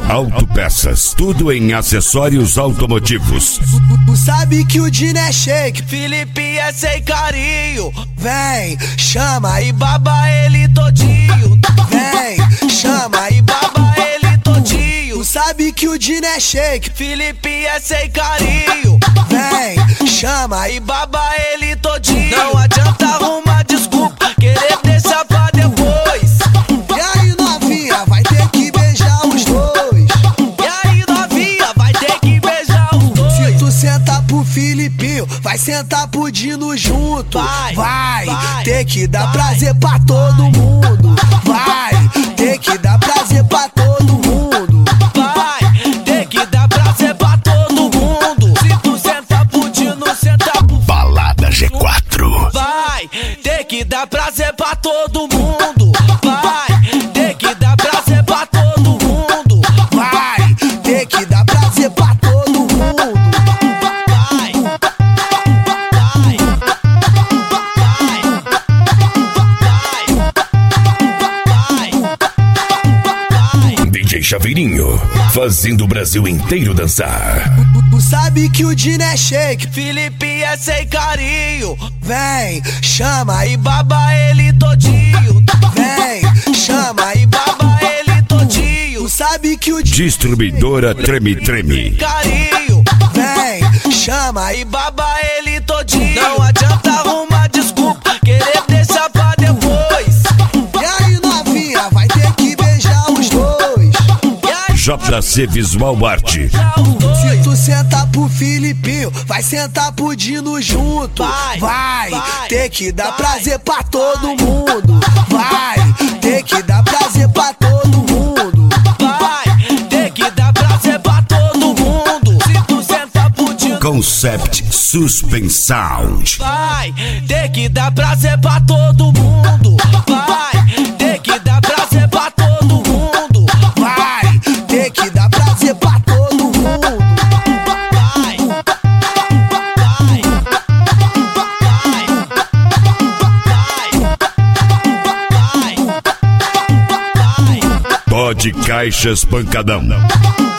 Autopeças, tudo em acessórios automotivos. Tu sabe que o Dino é shake, Felipe é sem carinho. Vem, chama e baba ele todinho. Vem, chama e baba ele todinho. Tu sabe que o Dino é shake, Felipe é sem carinho. Vem, chama e baba ele todinho. Não adianta arrumar desculpa, querer deixar pra depois. E aí novinha, vai ter que beijar os dois. E aí novinha, vai ter que beijar os dois. Se tu sentar pro Filipinho, vai sentar pro Dino junto. Vai ter que dar prazer pra todo mundo. Vai ter que dar prazer pra todo mundo. Vai ter que dar prazer pra todo mundo. Se tu sentar pro Dino, sentar pro Balada G4. vai ter que dar prazer pra todo mundo. Vai ter que dar prazer pra todo mundo. Vai ter que dar prazer pra todo mundo. Vai, vai, vai, vai. DJ Chaveirinho, fazendo o Brasil inteiro dançar. Tu sabe que o Dino é shake, Felipe é sem carinho. Vem, chama e baba ele todinho. Vem, chama e baba ele todinho. Tu sabe que o Dino Distribuidora Treme Treme. carinho. Vem, chama e baba ele todinho. Não adianta arrumar desculpa, querer deixar pra depois. E aí novinha, vai ter que beijar os dois. JC Visual Art. Se tu sentar pro Filipinho, vai sentar pro Dino junto. Vai ter que dar prazer pra todo mundo. Vai ter que dar prazer pra todo mundo. Vai ter que dar prazer pra todo mundo. Se tu sentar pro Dino, Concept Suspense Sound. vai ter que dar prazer pra todo mundo. Vai ter que dar prazer pra todo mundo. Vai ter que dar prazer pra todo mundo. Vai, vai, vai, vai, vai. Todd Caixas Pancadão.